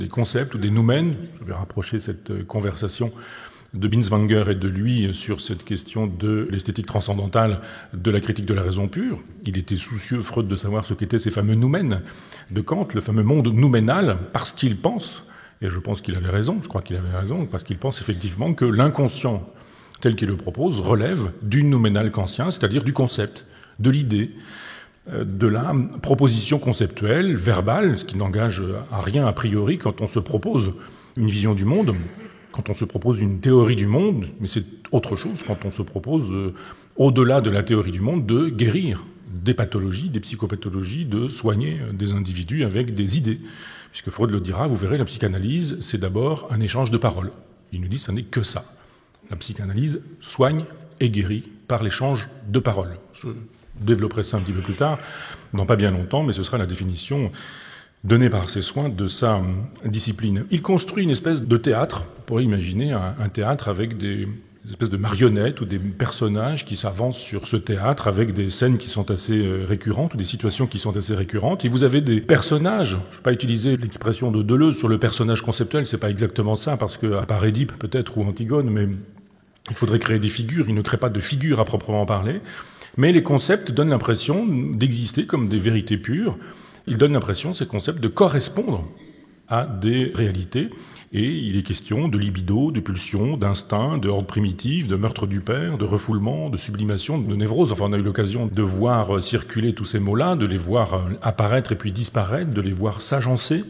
des concepts ou des noumènes. Je vais rapprocher cette conversation de Binswanger et de lui sur cette question de l'esthétique transcendantale de la critique de la raison pure. Il était soucieux, Freud, de savoir ce qu'étaient ces fameux noumènes de Kant, le fameux monde nouménal, parce qu'il pense, et je pense qu'il avait raison, je crois qu'il avait raison, parce qu'il pense effectivement que l'inconscient, tel qu'il le propose, relève du nouménal kantien, c'est-à-dire du concept, de l'idée, de la proposition conceptuelle, verbale, ce qui n'engage à rien a priori quand on se propose une vision du monde, quand on se propose une théorie du monde, mais c'est autre chose quand on se propose, au-delà de la théorie du monde, de guérir des pathologies, des psychopathologies, de soigner des individus avec des idées. Puisque Freud le dira, vous verrez, la psychanalyse, c'est d'abord un échange de paroles. Il nous dit que ça n'est que ça. La psychanalyse soigne et guérit par l'échange de paroles. Je développerai ça un petit peu plus tard, dans pas bien longtemps, mais ce sera la définition donnée par ses soins de sa discipline. Il construit une espèce de théâtre. On pourrait imaginer un théâtre avec des espèces de marionnettes ou des personnages qui s'avancent sur ce théâtre avec des scènes qui sont assez récurrentes ou des situations qui sont assez récurrentes. Et vous avez des personnages. Je ne vais pas utiliser l'expression de Deleuze sur le personnage conceptuel, c'est pas exactement ça, parce que, à part Édipe peut-être ou Antigone, mais il faudrait créer des figures. Il ne crée pas de figures à proprement parler. Mais les concepts donnent l'impression d'exister comme des vérités pures. Ils donnent l'impression, ces concepts, de correspondre à des réalités. Et il est question de libido, de pulsion, d'instinct, de ordre primitif, de meurtre du père, de refoulement, de sublimation, de névrose. Enfin, on a eu l'occasion de voir circuler tous ces mots-là, de les voir apparaître et puis disparaître, de les voir s'agencer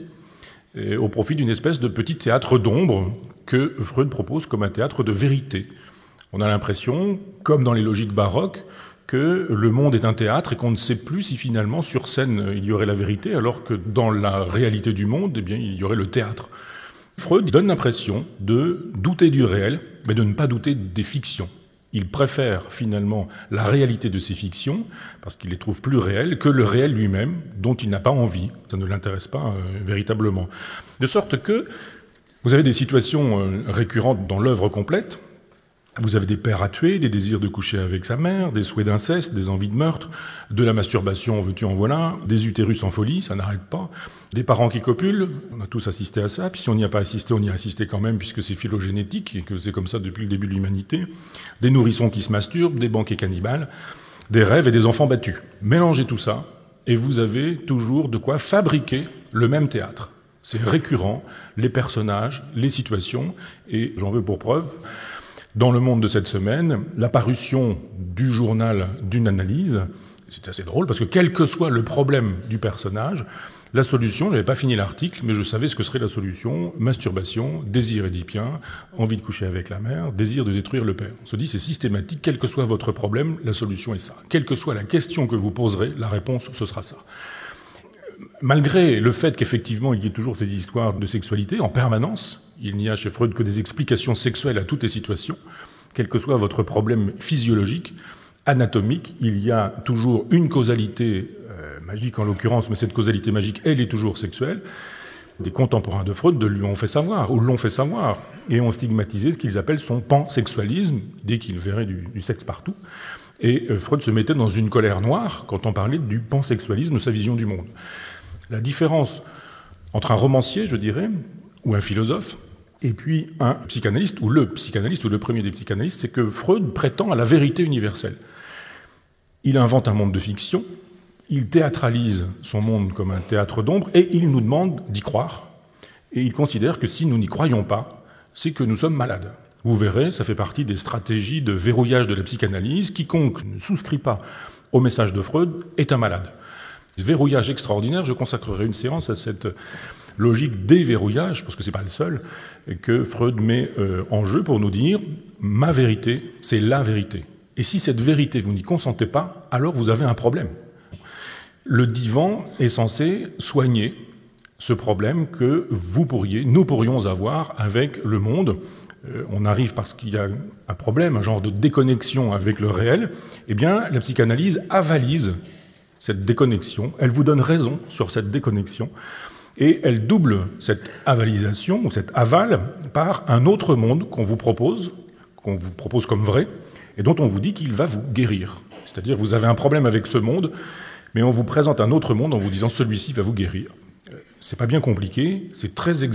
au profit d'une espèce de petit théâtre d'ombre que Freud propose comme un théâtre de vérité. On a l'impression, comme dans les logiques baroques, que le monde est un théâtre et qu'on ne sait plus si finalement sur scène il y aurait la vérité, alors que dans la réalité du monde, eh bien, il y aurait le théâtre. Freud donne l'impression de douter du réel, mais de ne pas douter des fictions. Il préfère finalement la réalité de ces fictions, parce qu'il les trouve plus réelles, que le réel lui-même, dont il n'a pas envie. Ça ne l'intéresse pas véritablement. De sorte que vous avez des situations récurrentes dans l'œuvre complète. Vous avez des pères à tuer, des désirs de coucher avec sa mère, des souhaits d'inceste, des envies de meurtre, de la masturbation, veux-tu en voilà, des utérus en folie, ça n'arrête pas, des parents qui copulent, on a tous assisté à ça, puis si on n'y a pas assisté, on y a assisté quand même, puisque c'est phylogénétique, et que c'est comme ça depuis le début de l'humanité, des nourrissons qui se masturbent, des banquets cannibales, des rêves et des enfants battus. Mélangez tout ça, et vous avez toujours de quoi fabriquer le même théâtre. C'est récurrent, les personnages, les situations, et j'en veux pour preuve, dans Le Monde de cette semaine, la parution du journal d'une analyse, c'est assez drôle parce que quel que soit le problème du personnage, la solution, je n'avais pas fini l'article, mais je savais ce que serait la solution, masturbation, désir édipien, envie de coucher avec la mère, désir de détruire le père. On se dit c'est systématique, quel que soit votre problème, la solution est ça. Quelle que soit la question que vous poserez, la réponse, ce sera ça. Malgré le fait qu'effectivement il y ait toujours ces histoires de sexualité en permanence, il n'y a chez Freud que des explications sexuelles à toutes les situations, quel que soit votre problème physiologique, anatomique, il y a toujours une causalité magique en l'occurrence, mais cette causalité magique, elle est toujours sexuelle. Des contemporains de Freud lui ont fait savoir, ou l'ont fait savoir, et ont stigmatisé ce qu'ils appellent son pansexualisme, dès qu'ils verraient du sexe partout. Et Freud se mettait dans une colère noire quand on parlait du pansexualisme, de sa vision du monde. La différence entre un romancier, je dirais, ou un philosophe, et puis un psychanalyste, ou le premier des psychanalystes, c'est que Freud prétend à la vérité universelle. Il invente un monde de fiction, il théâtralise son monde comme un théâtre d'ombre, et il nous demande d'y croire. Et il considère que si nous n'y croyons pas, c'est que nous sommes malades. Vous verrez, ça fait partie des stratégies de verrouillage de la psychanalyse. Quiconque ne souscrit pas au message de Freud est un malade. Verrouillage extraordinaire, je consacrerai une séance à cette logique déverrouillage, parce que c'est pas le seul, que Freud met en jeu pour nous dire « ma vérité, c'est la vérité ». Et si cette vérité, vous n'y consentez pas, alors vous avez un problème. Le divan est censé soigner ce problème que nous pourrions avoir avec le monde. On arrive parce qu'il y a un problème, un genre de déconnexion avec le réel. Eh bien, la psychanalyse avalise cette déconnexion. Elle vous donne raison sur cette déconnexion. Et elle double cette avalisation, ou cet aval, par un autre monde qu'on vous propose comme vrai, et dont on vous dit qu'il va vous guérir. C'est-à-dire, vous avez un problème avec ce monde, mais on vous présente un autre monde en vous disant « celui-ci va vous guérir ». C'est pas bien compliqué, c'est très